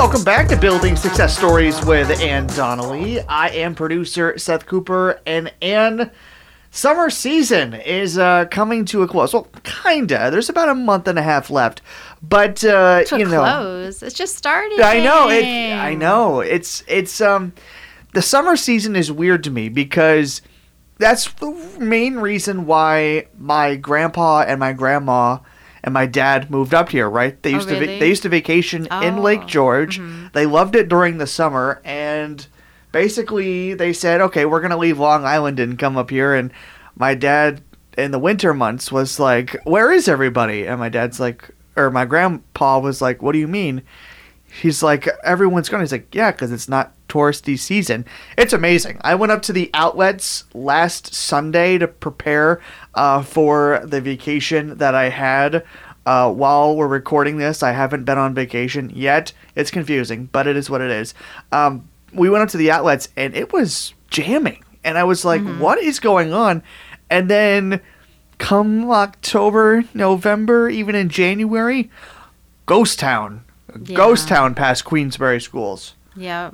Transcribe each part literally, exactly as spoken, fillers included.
Welcome back to Building Success Stories with Ann Donnelly. I am producer Seth Cooper, and Ann, summer season is uh, coming to a close. Well, kinda. There's about a month and a half left, but uh, to you know, close. It's just starting. I know. It. I know. It's. It's. Um, the summer season is weird to me because that's the main reason why my grandpa and my grandma and my dad moved up here, right? They used oh, really? to va- they used to vacation oh. in Lake George. Mm-hmm. They loved it during the summer, and basically they said, "Okay, we're gonna leave Long Island and come up here." And my dad, in the winter months, was like, "Where is everybody?" And my dad's like, or my grandpa was like, "What do you mean?" He's like, "Everyone's going." He's like, "Yeah, because it's not touristy season." It's amazing. I went up to the outlets last Sunday to prepare uh, for the vacation that I had. Uh, while we're recording this, I haven't been on vacation yet. It's confusing, but it is what it is. Um, we went up to the outlets, and it was jamming. And I was like, mm-hmm. what is going on? And then come October, November, even in January, ghost town. Yeah. Ghost town past Queensbury schools. Yeah.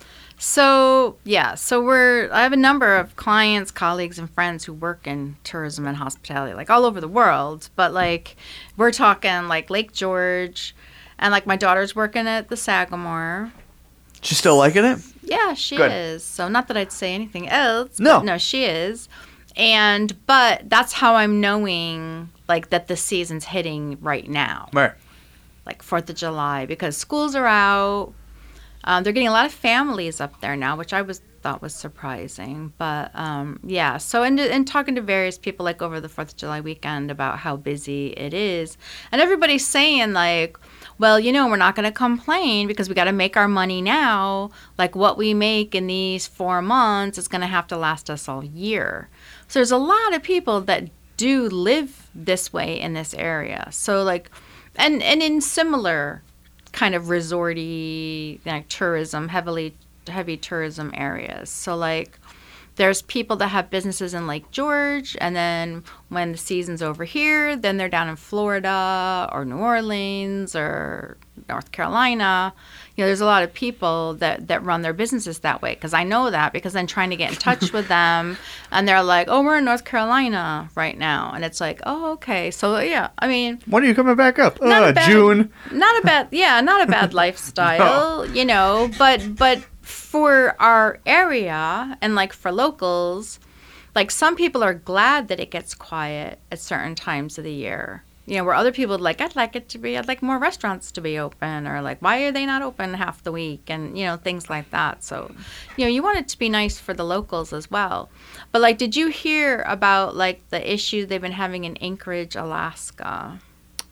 So, yeah. So we're, I have a number of clients, colleagues, and friends who work in tourism and hospitality, like all over the world. But like, we're talking like Lake George, and like my daughter's working at the Sagamore. She's still liking it? Yeah, she Good. is. So not that I'd say anything else. No. But no, she is. And, but that's how I'm knowing like that the season's hitting right now. Right. Like fourth of July, because schools are out. Um, they're getting a lot of families up there now, which I was thought was surprising. But um, yeah, so and and talking to various people like over the fourth of July weekend about how busy it is, and everybody's saying like, well, you know, we're not going to complain because we got to make our money now. Like what we make in these four months is going to have to last us all year. So there's a lot of people that do live this way in this area. So like. And and in similar kind of resorty, like tourism, heavily heavy tourism areas. So like there's people that have businesses in Lake George, and then when the season's over here, then they're down in Florida or New Orleans or North Carolina. You know, there's a lot of people that, that run their businesses that way, because I know that because I'm trying to get in touch with them, and they're like, oh, we're in North Carolina right now. And it's like, oh, okay. So, yeah, I mean. When are you coming back up? Not Uh, a bad, June. Not a bad, yeah, not a bad lifestyle, you know, but but for our area and like for locals, like some people are glad that it gets quiet at certain times of the year. You know, where other people are like, I'd like it to be, I'd like more restaurants to be open, or like, why are they not open half the week? And, you know, things like that. So, you know, you want it to be nice for the locals as well. But like, did you hear about like the issue they've been having in Anchorage, Alaska?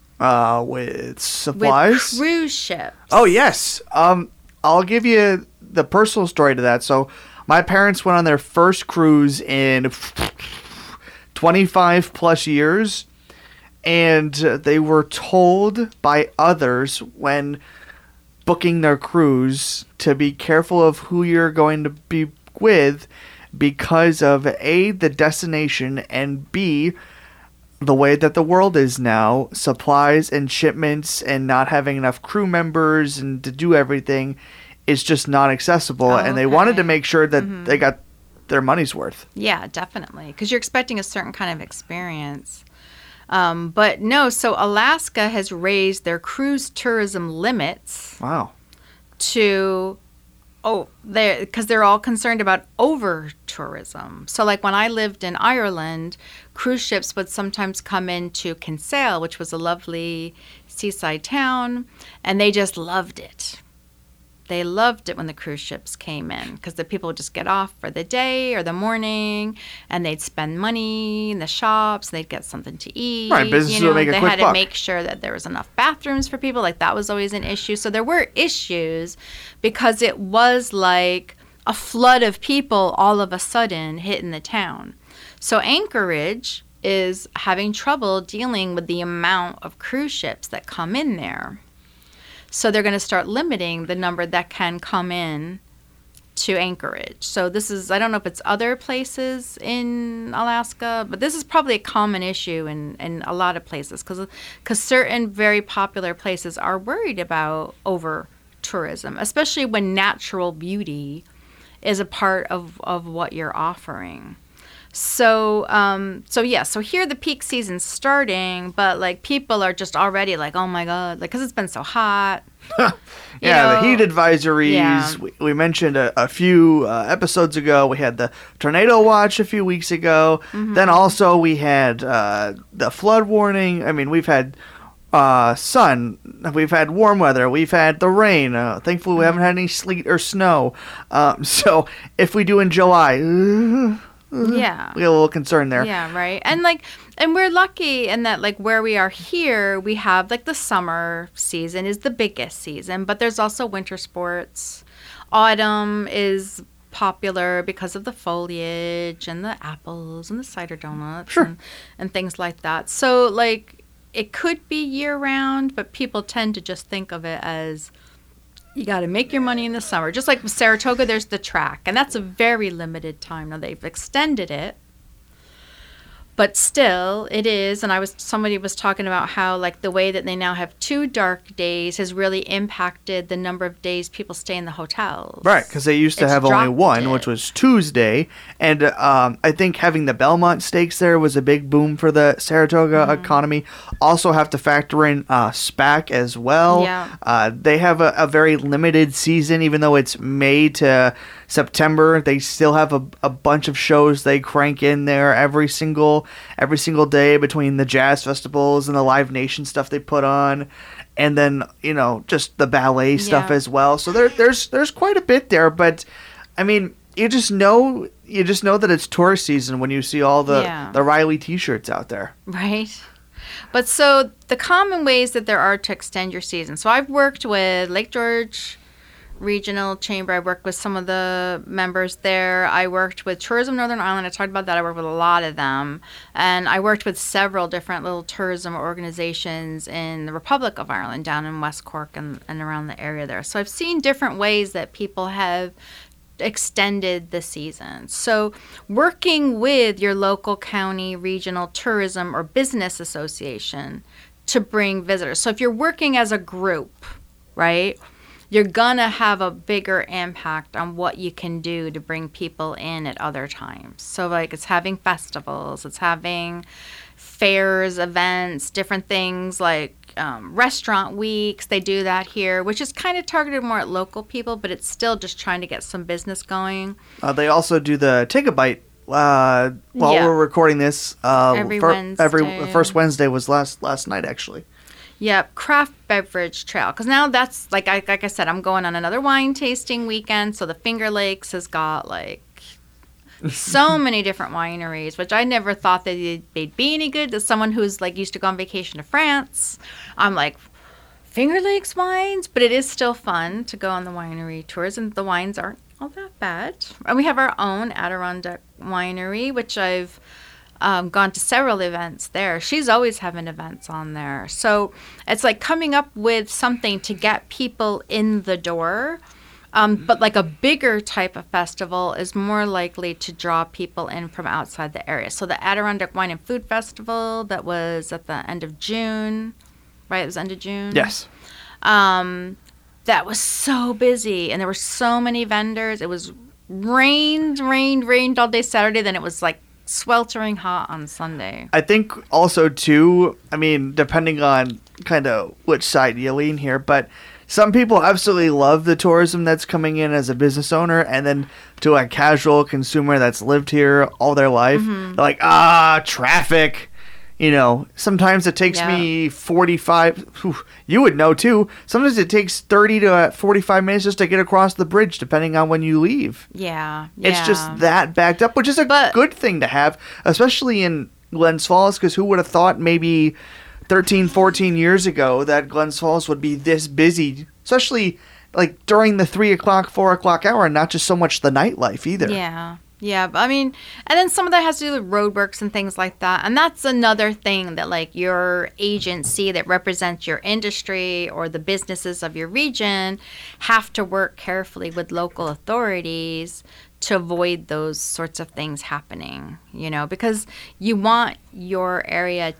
Uh, with supplies? With cruise ships. Oh, yes. Um, I'll give you the personal story to that. So my parents went on their first cruise in twenty-five plus years. And they were told by others when booking their cruise to be careful of who you're going to be with because of A, the destination, and B, the way that the world is now, supplies and shipments and not having enough crew members and to do everything is just not accessible. Oh, and they okay. wanted to make sure that Mm-hmm. they got their money's worth. Yeah, definitely. Because you're expecting a certain kind of experience. Um, but no, so Alaska has raised their cruise tourism limits. Wow. To, oh, they because they're all concerned about over tourism. So like when I lived in Ireland, cruise ships would sometimes come into Kinsale, which was a lovely seaside town, and they just loved it. They loved it when the cruise ships came in because the people would just get off for the day or the morning, and they'd spend money in the shops. They'd get something to eat. Right, businesses you know, would make a they quick had buck. to make sure that there was enough bathrooms for people. Like that was always an issue. So there were issues because it was like a flood of people all of a sudden hitting the town. So Anchorage is having trouble dealing with the amount of cruise ships that come in there. So they're going to start limiting the number that can come in to Anchorage. So this is, I don't know if it's other places in Alaska, but this is probably a common issue in, in a lot of places because because certain very popular places are worried about over tourism, especially when natural beauty is a part of, of what you're offering. So, um, so yeah, so here the peak season's starting, but like people are just already like, oh my God, like, cause it's been so hot. yeah, know, the heat advisories. Yeah. We, we mentioned a, a few uh, episodes ago. We had the tornado watch a few weeks ago. Mm-hmm. Then also we had uh, the flood warning. I mean, we've had uh, sun. We've had warm weather. We've had the rain. Uh, thankfully, we Mm-hmm. haven't had any sleet or snow. Um, so if we do in July, uh, Yeah. we get a little concerned there. Yeah, right. And like and we're lucky in that like where we are here, we have like the summer season is the biggest season, but there's also winter sports. Autumn is popular because of the foliage and the apples and the cider donuts Sure. and, and things like that. So like it could be year round, but people tend to just think of it as you got to make your money in the summer. Just like with Saratoga, there's the track, and that's a very limited time. Now they've extended it, but still it is. And I was somebody was talking about how like the way that they now have two dark days has really impacted the number of days people stay in the hotels. Right, because they used to It's have only dropped one, it. which was Tuesday, and um, I think having the Belmont Stakes there was a big boom for the Saratoga Mm-hmm. economy. Also have to factor in uh, SPAC as well. Yeah. Uh, they have a, a very limited season, even though it's May to September. They still have a, a bunch of shows they crank in there every single every single day between the jazz festivals and the Live Nation stuff they put on. And then, you know, just the ballet stuff Yeah. as well. So there, there's there's quite a bit there, but I mean, you just know you just know that it's tourist season when you see all the Yeah. the Riley T-shirts out there. Right. But so the common ways that there are to extend your season. So I've worked with Lake George Regional Chamber. I worked with some of the members there. I worked with Tourism Northern Ireland. I talked about that. I worked with a lot of them. And I worked with several different little tourism organizations in the Republic of Ireland, down in West Cork and, and around the area there. So I've seen different ways that people have extended the season. So working with your local county, regional tourism or business association to bring visitors. So if you're working as a group, right, you're gonna have a bigger impact on what you can do to bring people in at other times. So like it's having festivals, it's having fairs, events, different things like um, restaurant weeks. They do that here, which is kind of targeted more at local people, but it's still just trying to get some business going. Uh, they also do the Take a Bite uh, while Yeah. we're recording this. Uh, Every fir- Wednesday. Every the first Wednesday was last last night actually. Yep, craft beverage trail. Because now that's, like I, like I said, I'm going on another wine tasting weekend. So the Finger Lakes has got, like, so many different wineries, which I never thought that they'd, they'd be any good. As someone who's, like, used to go on vacation to France, I'm like, Finger Lakes wines? But it is still fun to go on the winery tours, and the wines aren't all that bad. And we have our own Adirondack winery, which I've Um, gone to several events there. She's always having events on there. So it's like coming up with something to get people in the door. Um, but like a bigger type of festival is more likely to draw people in from outside the area. So the Adirondack Wine and Food Festival that was at the end of June, right? It was end of June. Yes. Um, that was so busy, and there were so many vendors. It was rained, rained, rained all day Saturday. Then it was like sweltering hot on Sunday. I think also too, I mean, depending on kind of which side you lean here, but some people absolutely love the tourism that's coming in as a business owner, and then to a casual consumer that's lived here all their life, Mm-hmm. they're like, ah, traffic. You know, sometimes it takes Yeah. me forty-five, whew, you would know too, sometimes it takes thirty to forty-five minutes just to get across the bridge, depending on when you leave. Yeah, yeah. It's just that backed up, which is a But- good thing to have, especially in Glens Falls, because who would have thought maybe thirteen, fourteen years ago that Glens Falls would be this busy, especially like during the three o'clock, four o'clock hour, and not just so much the nightlife either. Yeah. Yeah, but I mean, and then some of that has to do with roadworks and things like that. And that's another thing that, like, your agency that represents your industry or the businesses of your region have to work carefully with local authorities to avoid those sorts of things happening, you know, because you want your area to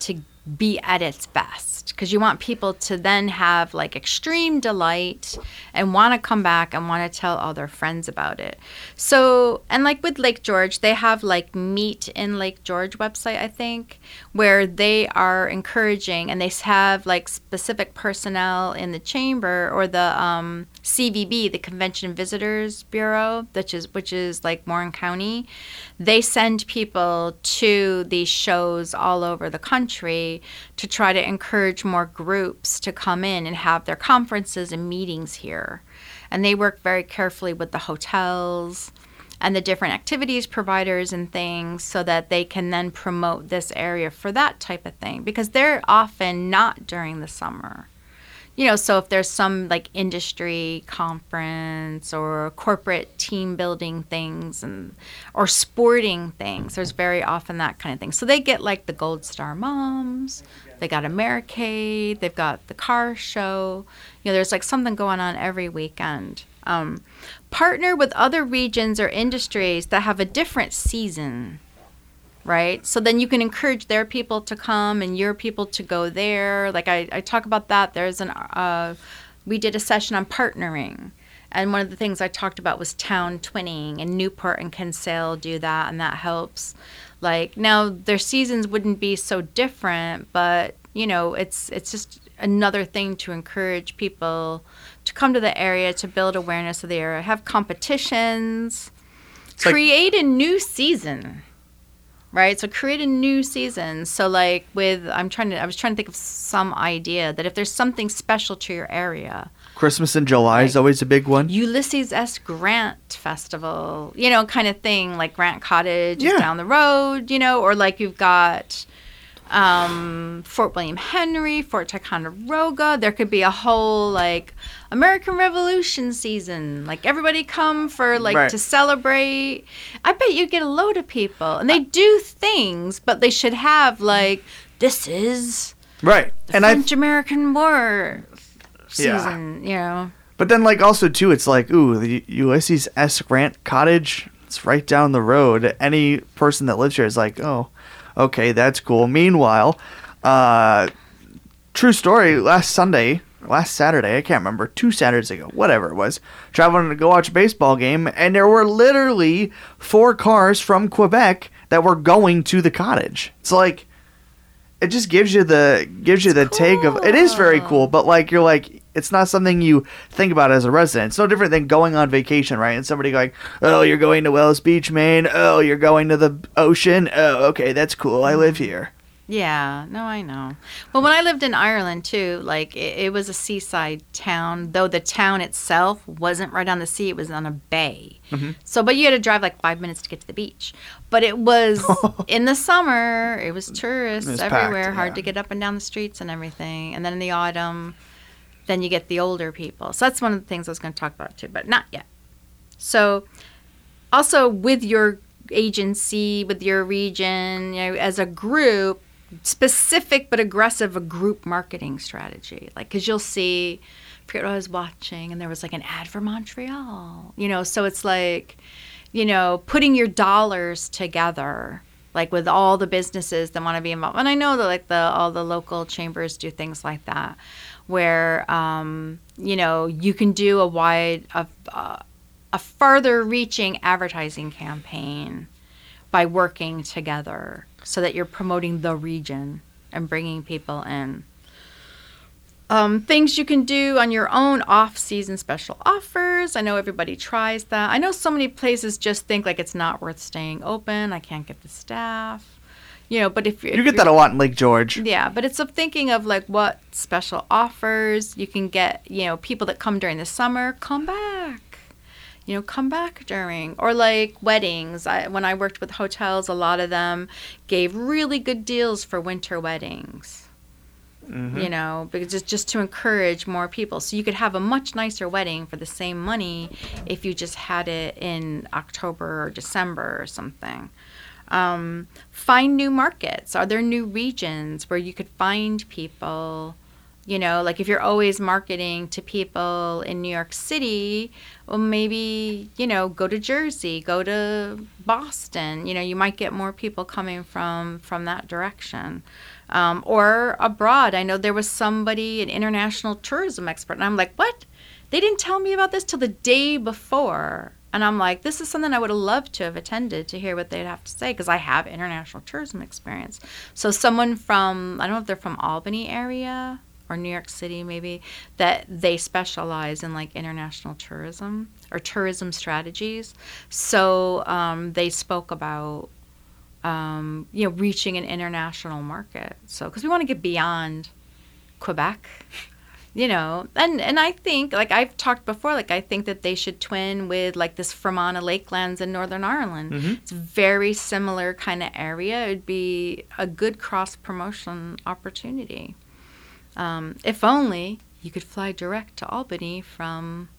be at its best, because you want people to then have like extreme delight and want to come back and want to tell all their friends about it. So, and like with Lake George, they have like Meet in Lake George website, I think, where they are encouraging, and they have like specific personnel in the chamber or the um, C V B, the Convention Visitors Bureau, which is which is like Warren County. They send people to these shows all over the country to try to encourage more groups to come in and have their conferences and meetings here. And they work very carefully with the hotels and the different activities providers and things so that they can then promote this area for that type of thing, because they're often not during the summer. You know, so if there's some like industry conference or corporate team building things and or sporting things, there's very often that kind of thing. So they get like the Gold Star Moms, they got Americade, they've got the car show. You know, there's like something going on every weekend. Um, partner with other regions or industries that have a different season. Right? So then you can encourage their people to come and your people to go there. Like I, I talk about that. There's an, uh, we did a session on partnering. And one of the things I talked about was town twinning, and Newport and Kinsale do that, and that helps. Like now their seasons wouldn't be so different, but you know, it's, it's just another thing to encourage people to come to the area, to build awareness of the area, have competitions, it's create like- a new season. Right, so create a new season. So, like with, I'm trying to, I was trying to think of some idea that if there's something special to your area, Christmas in July like, is always a big one. Ulysses S. Grant Festival, you know, kind of thing. Like Grant Cottage yeah. is down the road, you know, or like you've got um, Fort William Henry, Fort Ticonderoga. There could be a whole like American Revolution season. Like everybody come for like right. to celebrate. I bet you get a load of people, and they do things, but they should have like this is right the and French American War season. Yeah. You know. But then like also too, it's like ooh, the Ulysses S. Grant Cottage. It's right down the road. Any person that lives here is like, oh. Okay, that's cool. Meanwhile, uh, true story, last Sunday, last Saturday, I can't remember, two Saturdays ago, whatever it was, traveling to go watch a baseball game, and there were literally four cars from Quebec that were going to the cottage. It's like, it just gives you the, gives you the cool. take of, it is very cool, but like, you're like, it's not something you think about as a resident. It's no different than going on vacation, right? And somebody going, oh, you're going to Wells Beach, Maine. Oh, you're going to the ocean. Oh, okay, that's cool. I live here. Yeah, no, I know. Well, when I lived in Ireland, too, like, it, it was a seaside town, though the town itself wasn't right on the sea. It was on a bay. Mm-hmm. So, but you had to drive like five minutes to get to the beach. But it was, in the summer, it was tourists it was everywhere, packed, hard yeah. to get up and down the streets and everything. And then in the autumn, then you get the older people. So that's one of the things I was going to talk about, too, but not yet. So, also with your agency, with your region, you know, as a group, specific but aggressive a group marketing strategy. Like, because you'll see, I forget what I was watching, and there was like an ad for Montreal. You know, so it's like, you know, putting your dollars together, like with all the businesses that want to be involved. And I know that like the all the local chambers do things like that, where um, you know, you can do a wide, a, a farther-reaching advertising campaign by working together, so that you're promoting the region and bringing people in. Um, things you can do on your own off-season special offers. I know everybody tries that. I know so many places just think like it's not worth staying open. I can't get the staff. You know, but if, if you get that a lot in Lake George. Yeah, but it's of thinking of like what special offers you can get. You know, people that come during the summer, come back. You know, come back during, or like weddings. I, when I worked with hotels, a lot of them gave really good deals for winter weddings. Mm-hmm. You know, because just just to encourage more people, so you could have a much nicer wedding for the same money if you just had it in October or December or something. Um, find new markets. Are there new regions where you could find people You know, like if you're always marketing to people in New York City, well, maybe, you know, go to Jersey, go to Boston. You know, you might get more people coming from, from that direction. Um, or abroad. I know there was somebody, an international tourism expert, and I'm like, what? They didn't tell me about this till the day before. And I'm like, this is something I would have loved to have attended to hear what they'd have to say, because I have international tourism experience. So someone from, I don't know if they're from Albany area or New York City maybe, that they specialize in like international tourism or tourism strategies. So um, they spoke about, um, you know, reaching an international market. So, because we want to get beyond Quebec. You know, and, and I think, like I've talked before, like I think that they should twin with like this Fermanagh Lakelands in Northern Ireland. Mm-hmm. It's a very similar kind of area. It would be a good cross-promotion opportunity. Um, if only you could fly direct to Albany from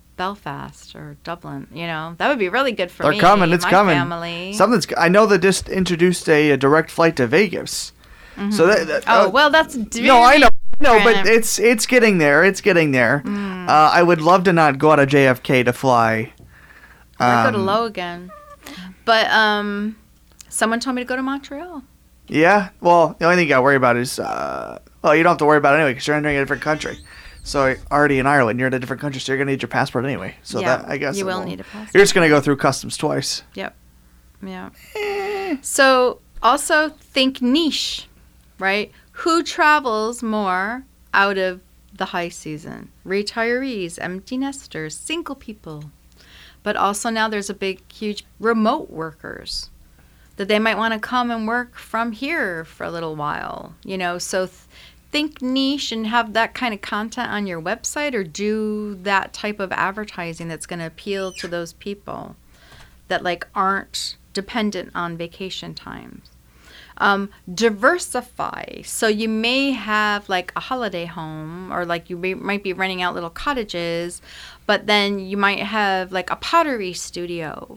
Belfast or Dublin. You know, that would be really good for They're me. They're coming. It's my coming. Family. Something's. I know they just introduced a, a direct flight to Vegas. Mm-hmm. So that, that oh uh, well, that's no, I know. No, but it's it's getting there. It's getting there. Mm. Uh, I would love to not go out of J F K to fly. Or um, go to Logan. But um, someone told me to go to Montreal. Yeah. Well, the only thing you got to worry about is, uh, well, you don't have to worry about it anyway because you're entering a different country. So you're already in Ireland, you're in a different country, so you're going to need your passport anyway. So yeah, that I guess you will will, need a passport. You're just going to go through customs twice. Yep. Yeah. Eh. So also think niche, right? Who travels more out of the high season? Retirees, empty nesters, single people. But also now there's a big, huge remote workers that they might want to come and work from here for a little while. You know, so th- think niche and have that kind of content on your website, or do that type of advertising that's going to appeal to those people that like aren't dependent on vacation times. Um, diversify. So you may have like a holiday home, or like you may, might be renting out little cottages, but then you might have like a pottery studio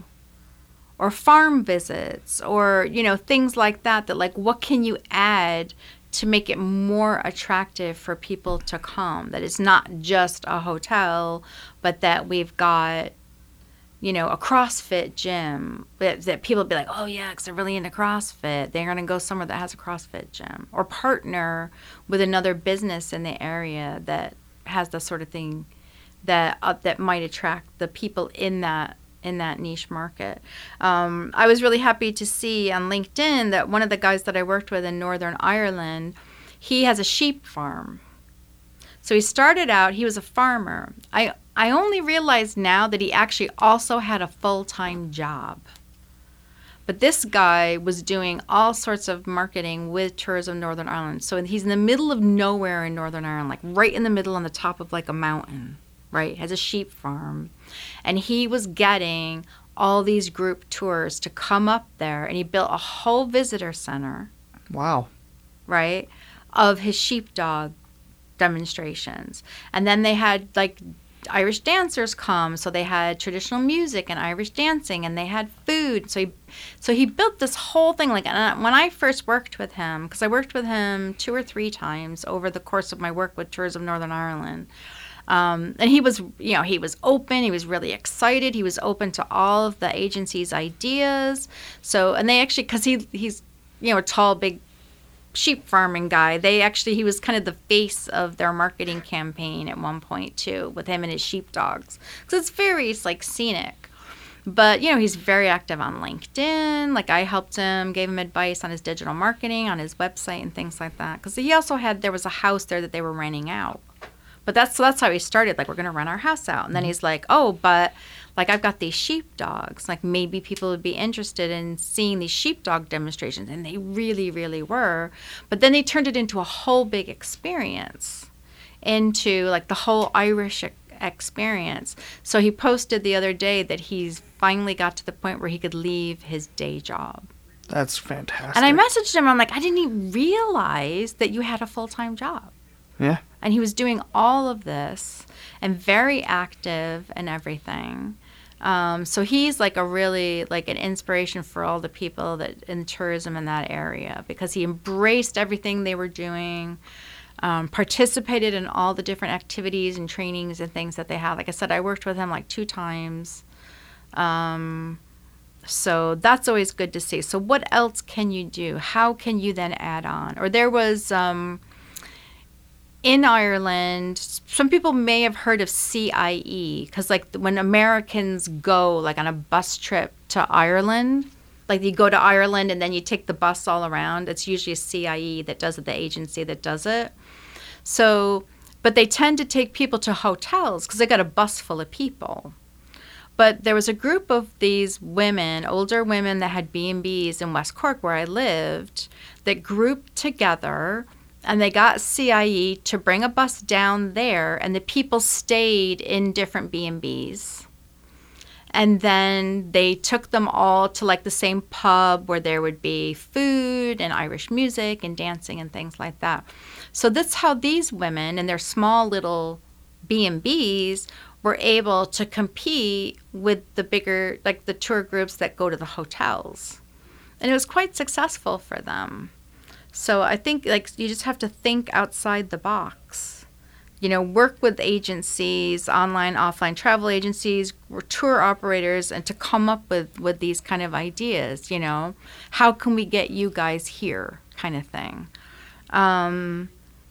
or farm visits, or, you know, things like that, that like, what can you add to make it more attractive for people to come? That it's not just a hotel, but that we've got, you know, a CrossFit gym that, that people would be like, oh, yeah, because they're really into CrossFit. They're going to go somewhere that has a CrossFit gym, or partner with another business in the area that has the sort of thing that uh, that might attract the people in that in that niche market. Um, I was really happy to see on LinkedIn that one of the guys that I worked with in Northern Ireland, he has a sheep farm. So he started out, he was a farmer. I I only realized now that he actually also had a full-time job. But this guy was doing all sorts of marketing with Tourism Northern Ireland. So he's in the middle of nowhere in Northern Ireland, like right in the middle on the top of like a mountain, right? Has a sheep farm. And he was getting all these group tours to come up there. And he built a whole visitor center. Wow. Right? Of his sheepdog demonstrations. And then they had like Irish dancers come, so they had traditional music and Irish dancing, and they had food. So he, so he built this whole thing. Like, and when I first worked with him, because I worked with him two or three times over the course of my work with Tourism Northern Ireland, um, and he was, you know, he was open. He was really excited. He was open to all of the agency's ideas. So, and they actually, because he he's, you know, a tall, big sheep farming guy. They actually, he was kind of the face of their marketing campaign at one point too, with him and his sheepdogs. Because it's very, it's like scenic. But, you know, he's very active on LinkedIn. Like I helped him, gave him advice on his digital marketing, on his website and things like that. Because he also had, there was a house there that they were renting out. But that's, so that's how he started. Like, we're going to rent our house out. And then he's like, oh, but like I've got these sheepdogs. Like maybe people would be interested in seeing these sheepdog demonstrations. And they really, really were. But then they turned it into a whole big experience, into like the whole Irish experience. So he posted the other day that he's finally got to the point where he could leave his day job. That's fantastic. And I messaged him. I'm like, I didn't even realize that you had a full-time job. Yeah. And he was doing all of this and very active and everything. Um, so he's like a really like an inspiration for all the people that in tourism in that area, because he embraced everything they were doing. um, participated in all the different activities and trainings and things that they have. Like I said, I worked with him like two times. Um, so that's always good to see. So what else can you do? How can you then add on? Or there was, um, in Ireland, some people may have heard of C I E, because like when Americans go like on a bus trip to Ireland, like you go to Ireland and then you take the bus all around, it's usually a C I E that does it, the agency that does it. So, but they tend to take people to hotels because they got a bus full of people. But there was a group of these women, older women that had B and B's in West Cork where I lived, that grouped together and they got C I E to bring a bus down there, and the people stayed in different B and B's. And then they took them all to like the same pub where there would be food and Irish music and dancing and things like that. So that's how these women in their small little B and B's were able to compete with the bigger, like the tour groups that go to the hotels. And it was quite successful for them. So I think like you just have to think outside the box. You know, work with agencies, online, offline travel agencies, tour operators, and to come up with, with these kind of ideas, you know. How can we get you guys here kind of thing. Um,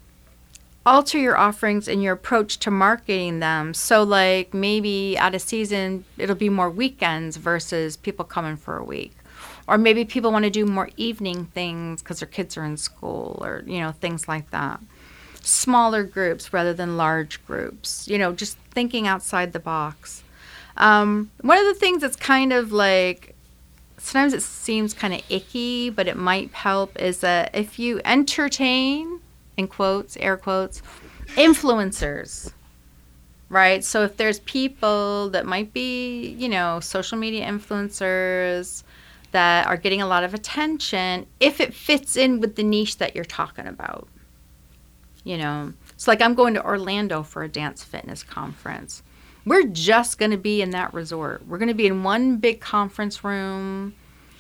alter your offerings and your approach to marketing them. So like maybe out of season, it'll be more weekends versus people coming for a week. Or maybe people want to do more evening things because their kids are in school or, you know, things like that. Smaller groups rather than large groups, you know, just thinking outside the box. Um, one of the things that's kind of like, sometimes it seems kind of icky, but it might help is that if you entertain, in quotes, air quotes, influencers, right? So if there's people that might be, you know, social media influencers that are getting a lot of attention, if it fits in with the niche that you're talking about. You know, it's like I'm going to Orlando for a dance fitness conference. We're just going to be in that resort. We're going to be in one big conference room.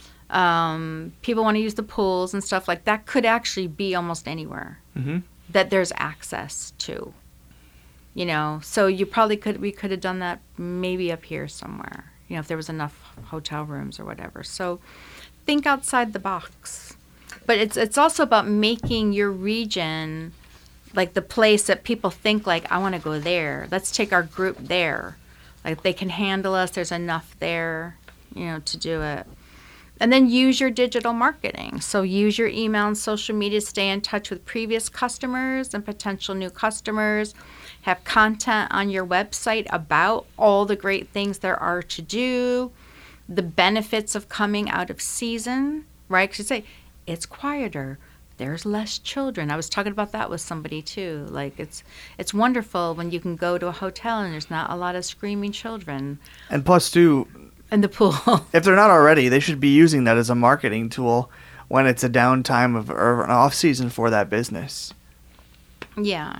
Um, people want to use the pools and stuff like that. Could actually be almost anywhere Mm-hmm. that there's access to. You know, so you probably could, we could have done that maybe up here somewhere, you know, if there was enough hotel rooms or whatever. So think outside the box. But it's it's also about making your region like the place that people think like, I want to go there. Let's take our group there. Like they can handle us. There's enough there, you know, to do it. And then use your digital marketing. So use your email and social media to stay in touch with previous customers and potential new customers. Have content on your website about all the great things there are to do, the benefits of coming out of season, right? Because you say, it's quieter. There's less children. I was talking about that with somebody too. Like it's it's wonderful when you can go to a hotel and there's not a lot of screaming children. And plus, too, in the pool. if they're not already, they should be using that as a marketing tool when it's a downtime of or an off season for that business. Yeah.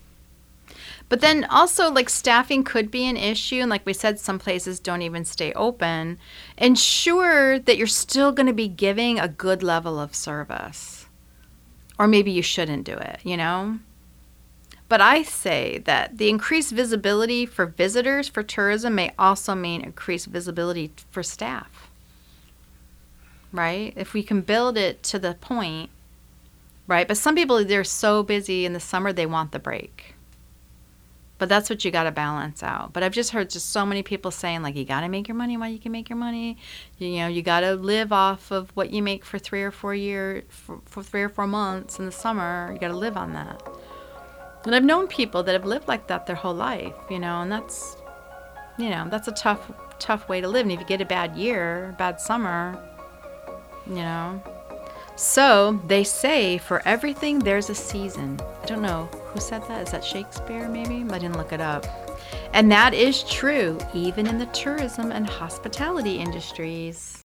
But then also, like, staffing could be an issue. And like we said, some places don't even stay open. Ensure that you're still going to be giving a good level of service. Or maybe you shouldn't do it, you know? But I say that the increased visibility for visitors for tourism may also mean increased visibility for staff. Right? If we can build it to the point, right? But some people, they're so busy in the summer, they want the break. But that's what you got to balance out. But I've just heard just so many people saying, like, you got to make your money while you can make your money. You, you know, you got to live off of what you make for three or four years, for, for three or four months in the summer. You got to live on that. And I've known people that have lived like that their whole life, you know, and that's, you know, that's a tough, tough way to live. And if you get a bad year, bad summer, you know. So they say for everything, there's a season. I don't know who said that. Is that Shakespeare, maybe? I didn't look it up. And that is true, even in the tourism and hospitality industries.